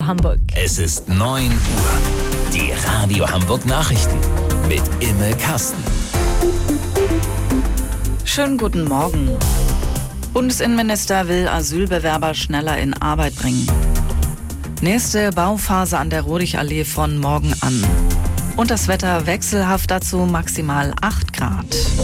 Hamburg. Es ist 9 Uhr. Die Radio Hamburg Nachrichten mit Imme Kasten. Schönen guten Morgen. Bundesinnenminister will Asylbewerber schneller in Arbeit bringen. Nächste Bauphase an der Rodigallee von morgen an. Und das Wetter wechselhaft, dazu maximal 8 Grad.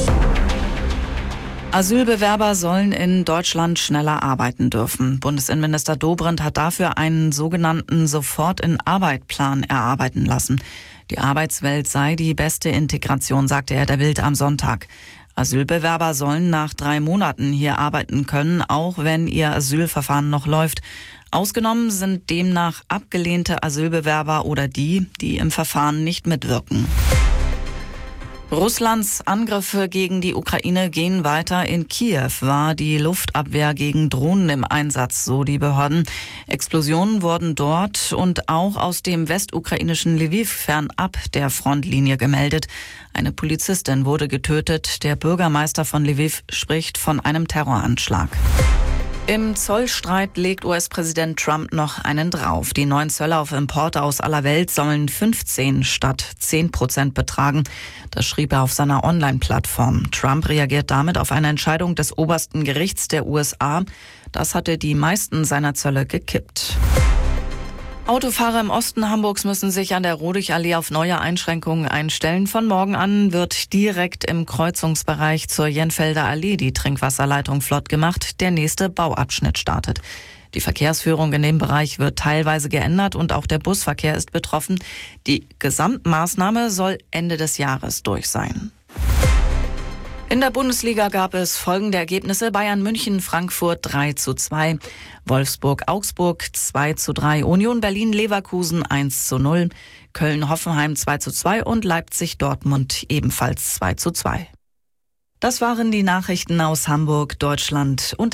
Asylbewerber sollen in Deutschland schneller arbeiten dürfen. Bundesinnenminister Dobrindt hat dafür einen sogenannten Sofort-in-Arbeit-Plan erarbeiten lassen. Die Arbeitswelt sei die beste Integration, sagte er der Bild am Sonntag. Asylbewerber sollen nach 3 Monaten hier arbeiten können, auch wenn ihr Asylverfahren noch läuft. Ausgenommen sind demnach abgelehnte Asylbewerber oder die im Verfahren nicht mitwirken. Russlands Angriffe gegen die Ukraine gehen weiter. In Kiew war die Luftabwehr gegen Drohnen im Einsatz, so die Behörden. Explosionen wurden dort und auch aus dem westukrainischen Lviv fernab der Frontlinie gemeldet. Eine Polizistin wurde getötet. Der Bürgermeister von Lviv spricht von einem Terroranschlag. Im Zollstreit legt US-Präsident Trump noch einen drauf. Die neuen Zölle auf Importe aus aller Welt sollen 15 statt 10% betragen. Das schrieb er auf seiner Online-Plattform. Trump reagiert damit auf eine Entscheidung des obersten Gerichts der USA. Das hatte die meisten seiner Zölle gekippt. Autofahrer im Osten Hamburgs müssen sich an der Rodigallee auf neue Einschränkungen einstellen. Von morgen an wird direkt im Kreuzungsbereich zur Jenfelder Allee die Trinkwasserleitung flott gemacht. Der nächste Bauabschnitt startet. Die Verkehrsführung in dem Bereich wird teilweise geändert und auch der Busverkehr ist betroffen. Die Gesamtmaßnahme soll Ende des Jahres durch sein. In der Bundesliga gab es folgende Ergebnisse: Bayern München Frankfurt 3:2, Wolfsburg Augsburg 2:3, Union Berlin Leverkusen 1:0, Köln Hoffenheim 2:2 und Leipzig Dortmund ebenfalls 2:2. Das waren die Nachrichten aus Hamburg, Deutschland und